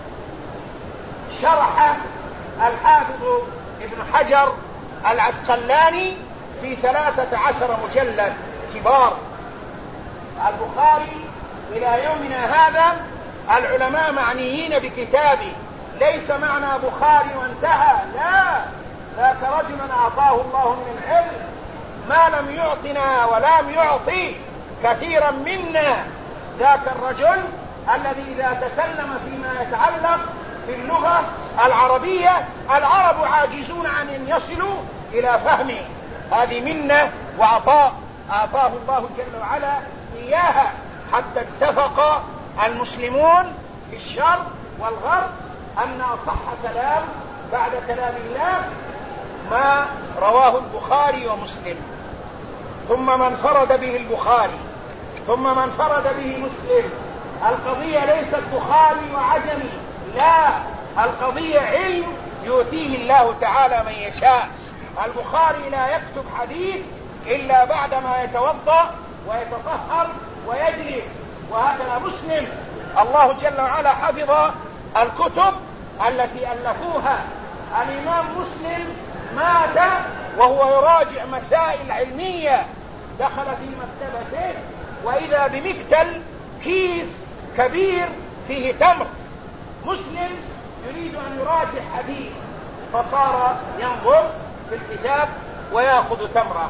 [SPEAKER 2] شرح الحافظ ابن حجر العسقلاني في 13 مجلد كبار. البخاري إلى يومنا هذا العلماء معنيين بكتابه، ليس معنى بخاري وانتهى، لا، ذاك رجلا أعطاه الله من العلم ما لم يعطنا ولم يعطي كثيرا منا. ذاك الرجل الذي إذا تكلم فيما يتعلق باللغة العربية العرب عاجزون عن أن يصلوا إلى فهمه. هذه منة وعطاء أعطاه الله جل وعلا إياها، حتى اتفق المسلمون في الشرق والغرب أن أصح كلام بعد كلام الله ما رواه البخاري ومسلم، ثم من فرد به البخاري، ثم من فرد به مسلم. القضية ليست بخاري وعجمي، لا، القضية علم يؤتيه الله تعالى من يشاء. البخاري لا يكتب حديث إلا بعدما يتوضأ ويتطهر ويجلس، وهكذا مسلم. الله جل وعلا حفظ الكتب التي ألفوها. الإمام مسلم مات وهو يراجع مسائل علمية، دخل في مكتبته وإذا بمكتل كيس كبير فيه تمر. مسلم يريد أن يراجع حديث، فصار ينظر في الكتاب ويأخذ تمرة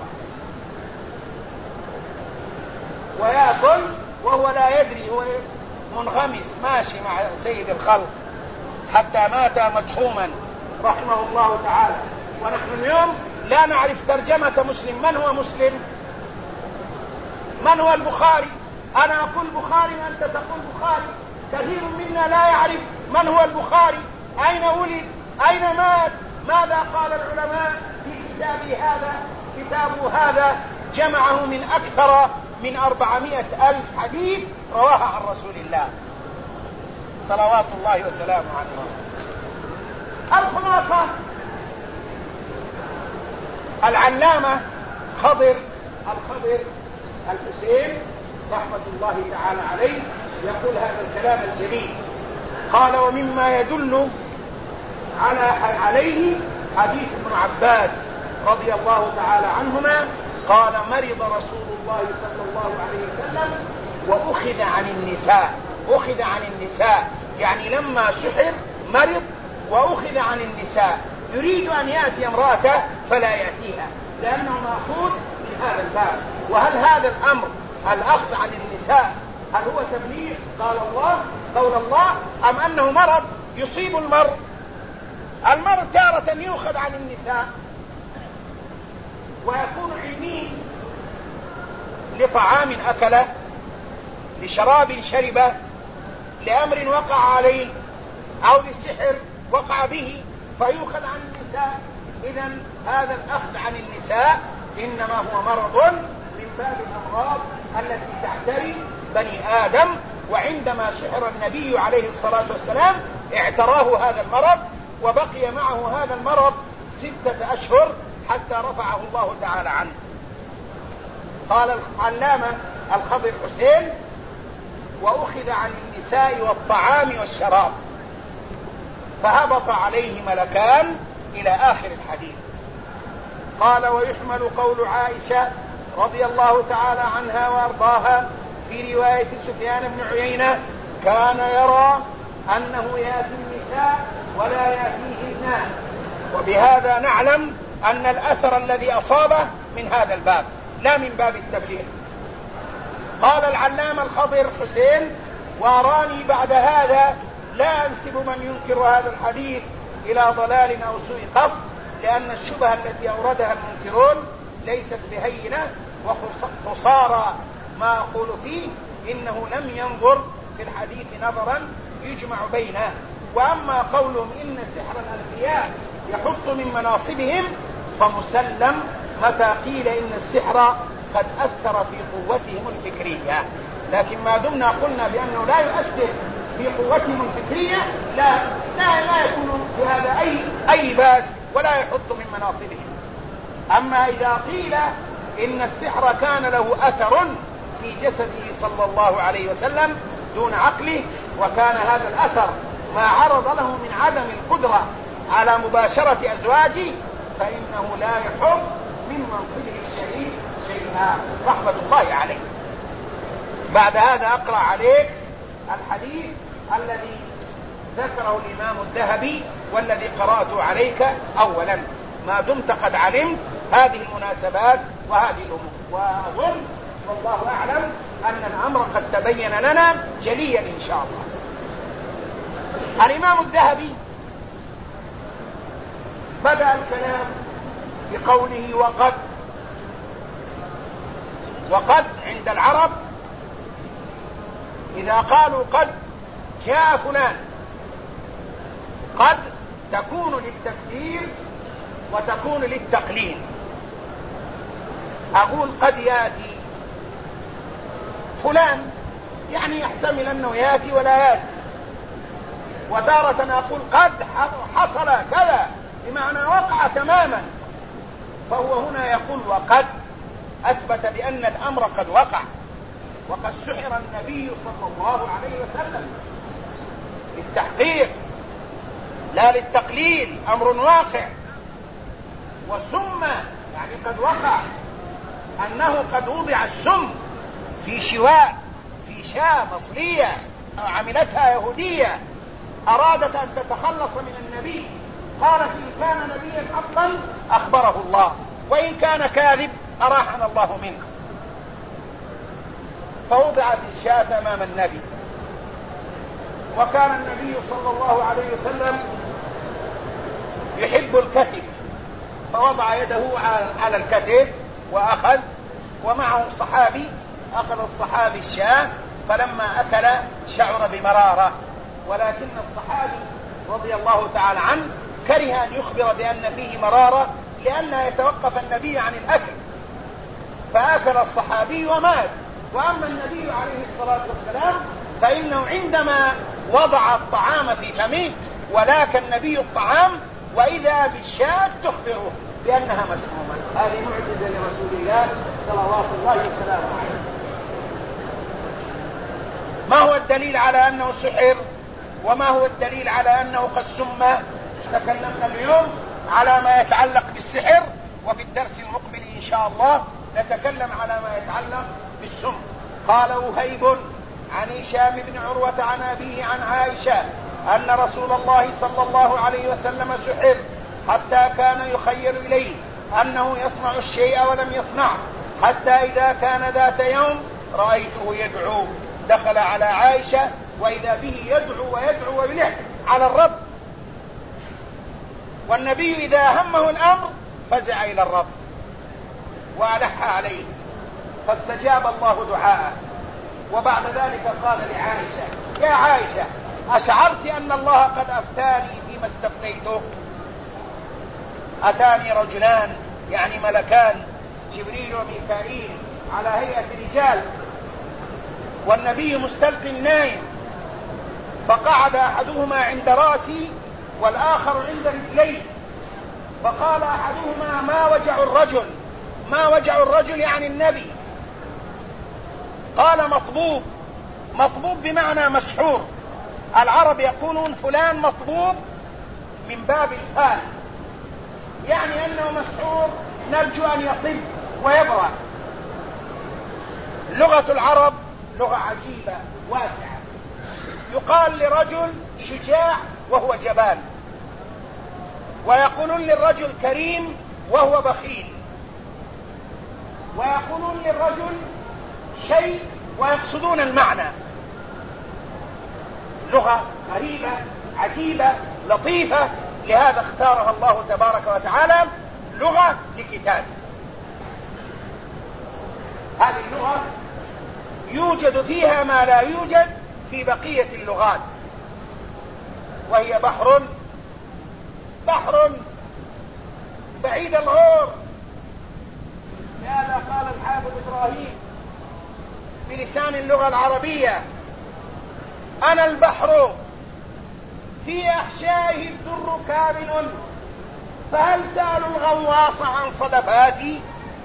[SPEAKER 2] ويأكل وهو لا يدري، هو منغمس ماشي مع سيد الخلق حتى مات مدحوما رحمه الله تعالى. ونحن اليوم لا نعرف ترجمة مسلم. من هو مسلم؟ من هو البخاري؟ أنا أقول بخاري وأنت تقول بخاري. كثير منا لا يعرف من هو البخاري، أين ولد، أين مات؟ ماذا قال العلماء في كتابه هذا جمعه من أكثر من 400,000 حديث رواها عن رسول الله صلوات الله وسلامه عليه. الخلاصة العلامة الخضر الحسين رحمة الله تعالى عليه يقول هذا الكلام الجميل. قال: ومما يدل عليه حديث ابن عباس رضي الله تعالى عنهما قال: مرض رسول الله صلى الله عليه وسلم وأخذ عن النساء، يعني لما سحر مرض وأخذ عن النساء، يريد أن يأتي امرأته فلا يأتيها لأنه مأخوذ من هذا الباب. وهل هذا الأمر الأخذ عن النساء هل هو تبليغ قول الله أم أنه مرض يصيب المرء تارة يؤخذ عن النساء ويكون علمي لطعام أكله، لشراب شربه، لأمر وقع عليه، أو لسحر وقع به فيؤخذ عن النساء. إذن هذا الأخذ عن النساء إنما هو مرض من باب الأمراض التي تعتري بني آدم. وعندما سحر النبي عليه الصلاة والسلام اعتراه هذا المرض وبقي معه هذا المرض 6 أشهر حتى رفعه الله تعالى عنه. قال العلامة الخضر حسين: وأخذ عن النساء والطعام والشراب، فهبط عليه ملكان إلى آخر الحديث. قال: ويحمل قول عائشة رضي الله تعالى عنها وأرضاها في رواية سفيان بن عيينة: كان يرى أنه يأتي النساء ولا يأتيهن. وبهذا نعلم أن الأثر الذي أصابه من هذا الباب لا من باب التبليغ. قال العلامة الخضر حسين: وأراني بعد هذا لا أنسب من ينكر هذا الحديث إلى ضلال أو سوء قصد، لأن الشبهة التي أوردها المنكرون ليست بهينة، وخسارى ما أقول فيه إنه لم ينظر في الحديث نظرا يجمع بينه. وأما قولهم إن سحر الأنبياء يحط من مناصبهم فمسلم متى قيل إن السحر قد أثر في قوتهم الفكرية، لكن ما دمنا قلنا بأنه لا يؤثر في قوتهم الفكرية لا يكون بهذا أي باس ولا يحط من مناصبهم. أما إذا قيل إن السحر كان له أثر في جسده صلى الله عليه وسلم دون عقله، وكان هذا الأثر ما عرض له من عدم القدرة على مباشرة أزواجه، فإنه لا يحط من منصبه الشريف شيئا رحمة الله عليه. بعد هذا أقرأ عليك الحديث الذي ذكره الإمام الذهبي والذي قرأته عليك أولا، ما دمت قد علمت هذه المناسبات وهذه الأمور. وأظن والله أعلم أن الأمر قد تبين لنا جليا إن شاء الله. الإمام الذهبي بدأ الكلام بقوله وقد عند العرب إذا قالوا قد جاء فلان، قد تكون للتكثير وتكون للتقليل. أقول قد يأتي فلان يعني يحتمل أنه يأتي ولا يأتي، وتارة أقول قد حصل كذا بمعنى وقع تماما، فهو هنا يقول وقد أثبت بأن الأمر قد وقع، وقد سحر النبي صلى الله عليه وسلم للتحقيق لا للتقليل، أمر واقع. وسم يعني قد وقع أنه قد وضع السم في شواء في شاة مصلية عملتها يهودية أرادت أن تتخلص من النبي، قالت إن كان نبيا حقا أخبره الله، وإن كان كاذب أراحنا الله منه. فوضعت الشاة أمام النبي، وكان النبي صلى الله عليه وسلم يحب الكتف، فوضع يده على الكتف وأخذ، ومعه صحابي أخذ الصحابي الشاة، فلما أكل شعر بمرارة، ولكن الصحابي رضي الله تعالى عنه كره أن يخبر بأن فيه مرارة لئلا يتوقف النبي عن الأكل، فأكل الصحابي ومات. وأما النبي عليه الصلاة والسلام فإنه عندما وضع الطعام في فمه ولاك النبي الطعام وإذا بالشاة تخبره بأنها مسمومة. هذه معجزة لرسول الله صلوات الله وسلامه عليه. ما هو الدليل على أنه سحر؟ وما هو الدليل على أنه قد سمى؟ تكلمنا اليوم على ما يتعلق بالسحر، وفي الدرس المقبل إن شاء الله نتكلم على ما يتعلق بالسم. قال وهيب عن هشام بن عروة عن أبيه عن عائشة أن رسول الله صلى الله عليه وسلم سحر حتى كان يخيل إليه أنه يصنع الشيء ولم يصنعه، حتى إذا كان ذات يوم رأيته يدعو. دخل على عائشة وإذا به يدعو ويدعو ويلح على الرب، والنبي إذا همه الأمر فزع إلى الرب وألح عليه فاستجاب الله دعاءه. وبعد ذلك قال لعائشة: يا عائشة، أشعرت أن الله قد أفتاني فيما استفتيته؟ أتاني رجلان يعني ملكان جبريل وميكائيل على هيئة رجال، والنبي مستلقي نايم، فقعد أحدهما عند رأسي والآخر عند رجلي، فقال أحدهما: ما وجع الرجل؟ ما وجع الرجل يعني النبي. قال: مطبوب. مطبوب بمعنى مسحور. العرب يقولون فلان مطبوب من باب الفال، يعني أنه مسحور، نرجو أن يطب ويبرأ. لغة العرب لغة عجيبة واسعة. يقال لرجل شجاع وهو جبان، ويقولون للرجل كريم وهو بخيل، ويقولون للرجل شيء ويقصدون المعنى. لغة غريبة عجيبة لطيفة، لهذا اختارها الله تبارك وتعالى لغة لكتابه. هذه اللغة يوجد فيها ما لا يوجد في بقية اللغات، وهي بحر بعيد الغور. لهذا قال الحافظ إبراهيم بلسان اللغة العربية: أنا البحر في أحشائه الدر كامن، فهل سألوا الغواص عن صدفاتي؟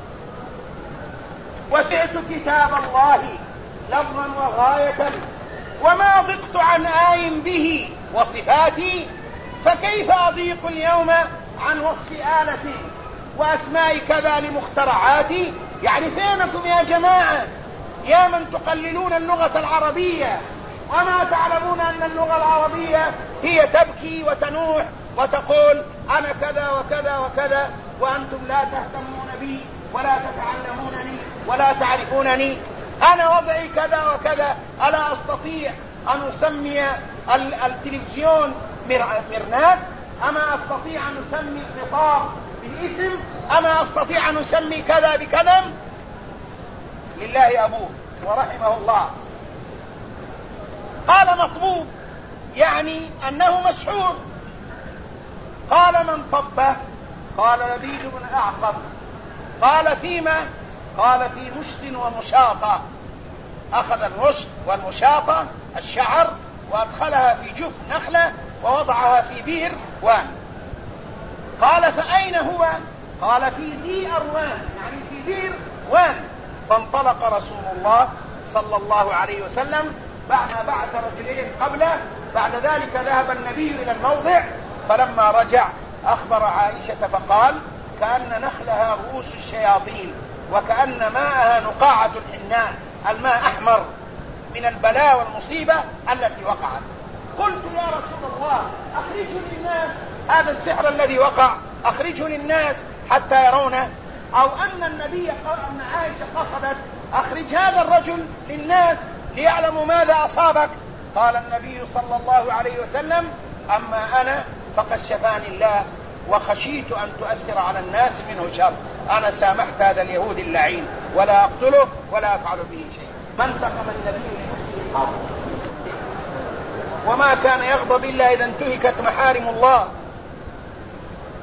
[SPEAKER 2] وسعت كتاب الله لفظا وغاية، وما ضقت عن آي به وصفاتي، فكيف أضيق اليوم عن وصف آلة وأسماء كذا لمخترعاتي؟ يعني فينكم يا جماعة يا من تقللون اللغة العربية وما تعلمون أن اللغة العربية هي تبكي وتنوح وتقول أنا كذا وكذا وكذا، وأنتم لا تهتمون بي ولا تتعلمونني ولا تعرفونني. أنا وضعي كذا وكذا. ألا أستطيع أن أسمي التلفزيون مرنات؟ أما أستطيع أن أسمي القطار بالاسم؟ أما أستطيع أن أسمي كذا بكذا؟ لله أبوه ورحمه الله. قال مطبوب يعني أنه مسحور. قال من طبه؟ قال لبيد بن أعصم. قال فيما؟ قال في مشط ومشاطة. أخذ المشط والمشاطة الشعر وأدخلها في جف نخلة ووضعها في بئر وان. قال فأين هو؟ قال في ذي أروان، يعني في بئر وان. فانطلق رسول الله صلى الله عليه وسلم بعد بعث رجلين قبله. بعد ذلك ذهب النبي إلى الموضع، فلما رجع أخبر عائشة فقال: كأن نخلها رؤوس الشياطين، وكأن ماءها نقاعة الحناء، الماء أحمر من البلاء والمصيبة التي وقعت. قلت يا رسول الله أخرجوا للناس هذا السحر الذي وقع، أخرجوا للناس حتى يرونه، أو أن النبي أن عائشة قصدت أخرج هذا الرجل للناس ليعلموا ماذا أصابك. قال النبي صلى الله عليه وسلم: أما أنا فقد شفاني الله، وخشيت أن تؤثر على الناس منه شر. أنا سامحت هذا اليهود اللعين ولا أقتله ولا أفعل به شيء. ما انتقم النبي لنفسه قط، وما كان يغضب إلا إذا انتهكت محارم الله.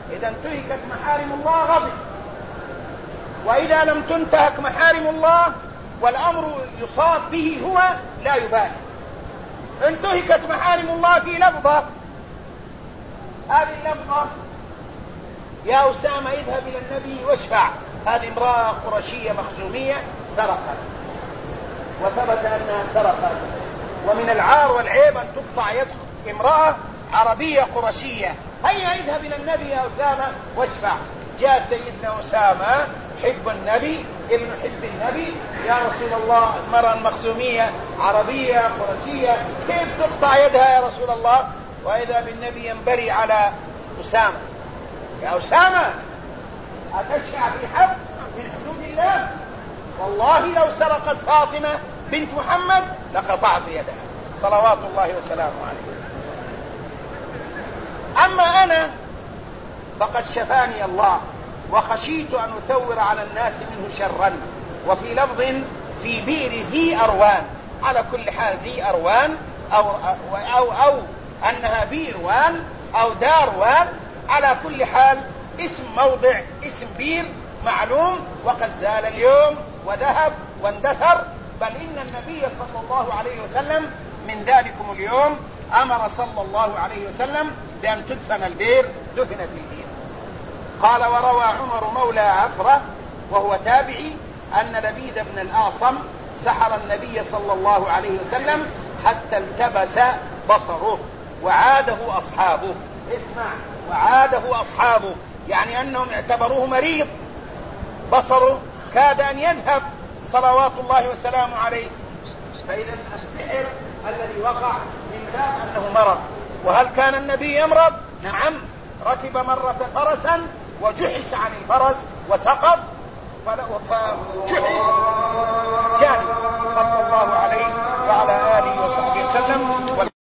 [SPEAKER 2] إذا انتهكت محارم الله غضب، وإذا لم تنتهك محارم الله والأمر يصاب به هو لا يبالي. انتهكت محارم الله في لفظة، هذه اللفظة يا أسامة اذهب إلى النبي واشفع، هذه امرأة قرشية مخزومية سرقت، وثبت أنها سرقت، ومن العار والعيب أن تقطع يد امرأة عربية قرشية. هيا اذهب إلى النبي يا أسامة واشفع. جاء سيدنا أسامة حب النبي ابن حب النبي، يا رسول الله المرأة المخزومية عربية قرشية كيف تقطع يدها يا رسول الله؟ وإذا بالنبي ينبري على أسامة، يا أسامة أتشفع في حد من حدود الله؟ والله لو سرقت فاطمة بنت محمد لقطعت يدها صلوات الله وسلامه عليه. أما أنا فقد شفاني الله وخشيت أن أثور على الناس منه شرا. وفي لفظ في بئر ذي أروان، على كل حال ذي أروان أو أنها بئروان أو داروان، على كل حال اسم موضع، اسم بئر معلوم، وقد زال اليوم وذهب واندثر. بل إن النبي صلى الله عليه وسلم من ذلكم اليوم أمر صلى الله عليه وسلم بأن تدفن البئر، دفنت البئر. قال وروى عمر مولى عفرة وهو تابعي أن لبيد بن الأعصم سحر النبي صلى الله عليه وسلم حتى التبس بصره وعاده أصحابه. اسمع، وعاده أصحابه، يعني أنهم اعتبروه مريض، بصره كاد أن يذهب صلوات الله وسلامه عليه. فإذا السحر الذي وقع من باب أنه مرض. وهل كان النبي يمرض؟ نعم، ركب مرة فرسا وجحش عن الفرس وسقط فجحش جانب صلى الله عليه وعلى آله وصحبه وسلم.